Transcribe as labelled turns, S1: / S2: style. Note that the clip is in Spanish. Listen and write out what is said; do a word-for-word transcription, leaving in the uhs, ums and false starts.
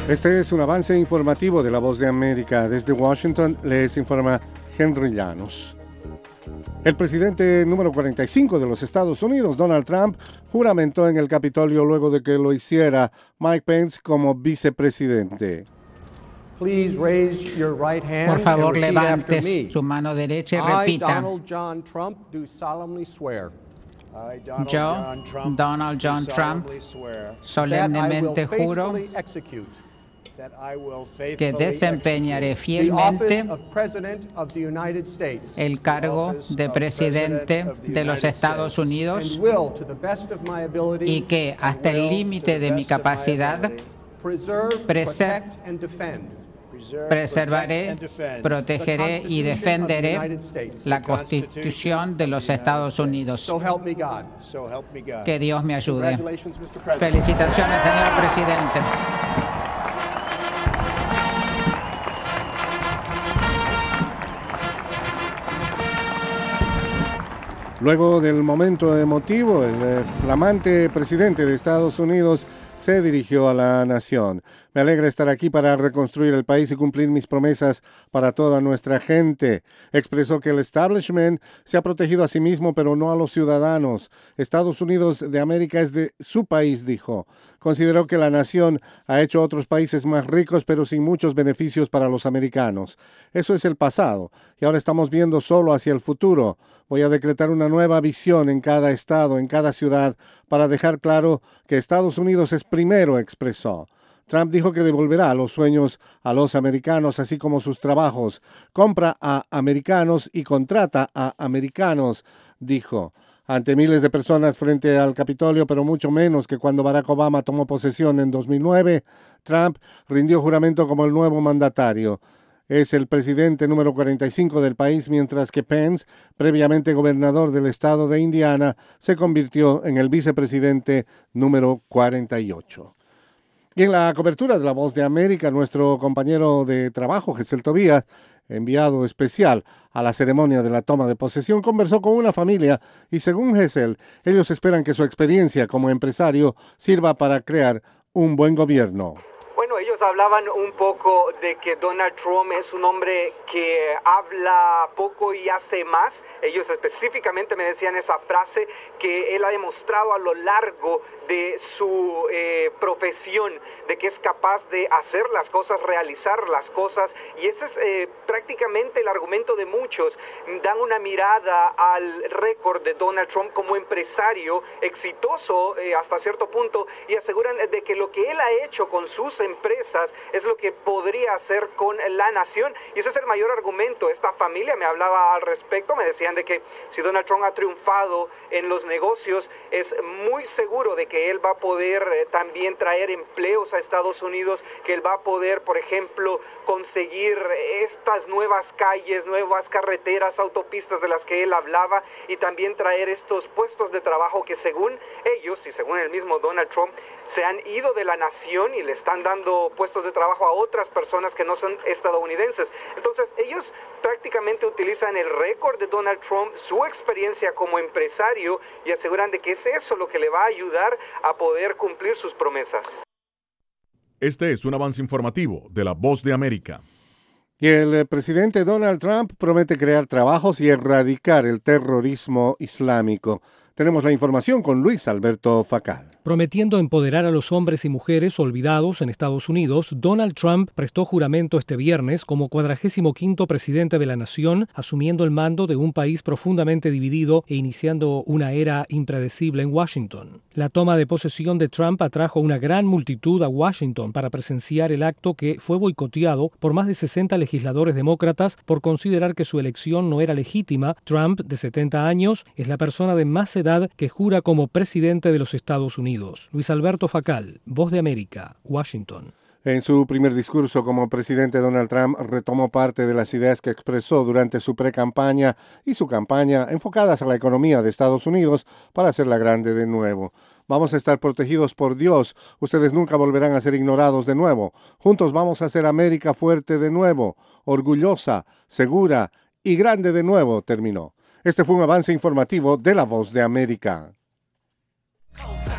S1: Este es un avance informativo de La Voz de América. Desde Washington les informa Henry Llanos. El presidente número cuarenta y cinco de los Estados Unidos, Donald Trump, juramentó en el Capitolio luego de que lo hiciera Mike Pence como vicepresidente.
S2: Por favor, levante su mano derecha y repita. Yo, Donald John Trump, solemnemente juro que desempeñaré fielmente el cargo de presidente de los Estados Unidos y que hasta el límite de mi capacidad preser preservaré, protegeré y defenderé la Constitución de los Estados Unidos. Que Dios me ayude. Felicitaciones, señor presidente.
S1: Luego del momento emotivo, el flamante presidente de Estados Unidos se dirigió a la nación. Me alegra estar aquí para reconstruir el país y cumplir mis promesas para toda nuestra gente. Expresó que el establishment se ha protegido a sí mismo, pero no a los ciudadanos. Estados Unidos de América es de su país, dijo. Consideró que la nación ha hecho otros países más ricos, pero sin muchos beneficios para los americanos. Eso es el pasado, y ahora estamos viendo solo hacia el futuro. Voy a decretar una nueva visión en cada estado, en cada ciudad, para dejar claro que Estados Unidos es primero, expresó. Trump dijo que devolverá los sueños a los americanos, así como sus trabajos. Compra a americanos y contrata a americanos, dijo. Ante miles de personas frente al Capitolio, pero mucho menos que cuando Barack Obama tomó posesión en dos mil nueve, Trump rindió juramento como el nuevo mandatario. Es el presidente número cuarenta y cinco del país, mientras que Pence, previamente gobernador del estado de Indiana, se convirtió en el vicepresidente número cuarenta y ocho. Y en la cobertura de La Voz de América, nuestro compañero de trabajo, Gesel Tobías, enviado especial a la ceremonia de la toma de posesión, conversó con una familia y, según Gesel, ellos esperan que su experiencia como empresario sirva para crear un buen gobierno.
S3: Bueno, ellos hablaban un poco de que Donald Trump es un hombre que habla poco y hace más. Ellos específicamente me decían esa frase que él ha demostrado a lo largo de su eh, profesión, de que es capaz de hacer las cosas, realizar las cosas, y ese es eh, prácticamente el argumento de muchos. Dan una mirada al récord de Donald Trump como empresario exitoso eh, hasta cierto punto, y aseguran de que lo que él ha hecho con sus empresas es lo que podría hacer con la nación, y ese es el mayor argumento. Esta familia me hablaba al respecto, me decían de que si Donald Trump ha triunfado en los negocios, es muy seguro de que él va a poder eh, también traer empleos a Estados Unidos, que él va a poder, por ejemplo, conseguir estas nuevas calles, nuevas carreteras, autopistas de las que él hablaba, y también traer estos puestos de trabajo que según ellos y según el mismo Donald Trump se han ido de la nación y le están dando puestos de trabajo a otras personas que no son estadounidenses. Entonces ellos prácticamente utilizan el récord de Donald Trump, su experiencia como empresario, y aseguran de que es eso lo que le va a ayudar a poder cumplir sus promesas.
S4: Este es un avance informativo de La Voz de América.
S1: Y el presidente Donald Trump promete crear trabajos y erradicar el terrorismo islámico. Tenemos la información con Luis Alberto Facal.
S5: Prometiendo empoderar a los hombres y mujeres olvidados en Estados Unidos, Donald Trump prestó juramento este viernes como cuadragésimo quinto presidente de la nación, asumiendo el mando de un país profundamente dividido e iniciando una era impredecible en Washington. La toma de posesión de Trump atrajo una gran multitud a Washington para presenciar el acto, que fue boicoteado por más de sesenta legisladores demócratas por considerar que su elección no era legítima. Trump, de setenta años, es la persona de más edad que jura como presidente de los Estados Unidos. Luis Alberto Facal, Voz de América, Washington.
S1: En su primer discurso como presidente, Donald Trump retomó parte de las ideas que expresó durante su pre-campaña y su campaña enfocadas a la economía de Estados Unidos para hacerla grande de nuevo. Vamos a estar protegidos por Dios. Ustedes nunca volverán a ser ignorados de nuevo. Juntos vamos a hacer América fuerte de nuevo, orgullosa, segura y grande de nuevo, terminó. Este fue un avance informativo de La Voz de América.